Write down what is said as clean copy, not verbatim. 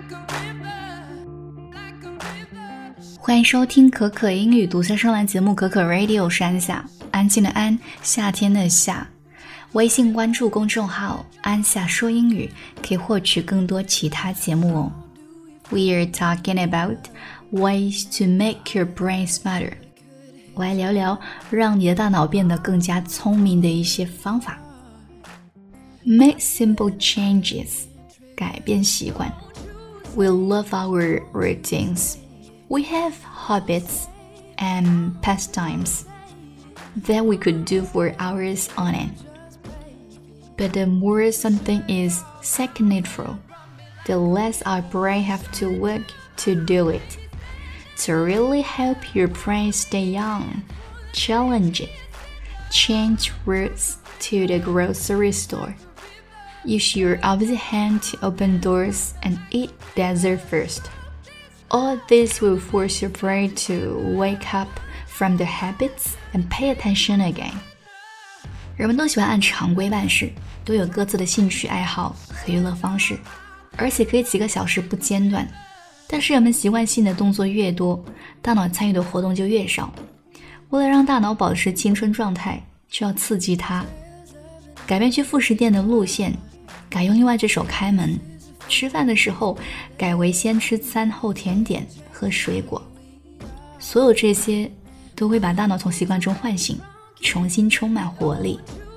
欢迎收听可可英语读写声栏节目可可 Radio， 是安夏，安静的安，夏天的夏。微信关注公众号安夏说英语，可以获取更多其他节目哦。We are talking about ways to make your brain smarter。我来聊聊让你的大脑变得更加聪明的一些方法。Make simple changes， 改变习惯。We love our routines.We have habits and pastimes that we could do for hours on end. But the more something is second nature, the less our brain have to work to do it. To really help your brain stay young, challenge it. Change routes to the grocery store. Use your opposite hand to open doors and eat dessert first.All this will force your brain to wake up from the habits and pay attention again. 人们都喜欢按常规办事，都有各自的兴趣爱好和娱乐方式，而且可以几个小时不间断。但是人们习惯性的动作越多，大脑参与的活动就越少。为了让大脑保持青春状态，就要刺激它。改变去副食店的路线，改用另外一只手开门。吃饭的时候改为先吃餐后甜点和水果，所有这些都会把大脑从习惯中唤醒，重新充满活力。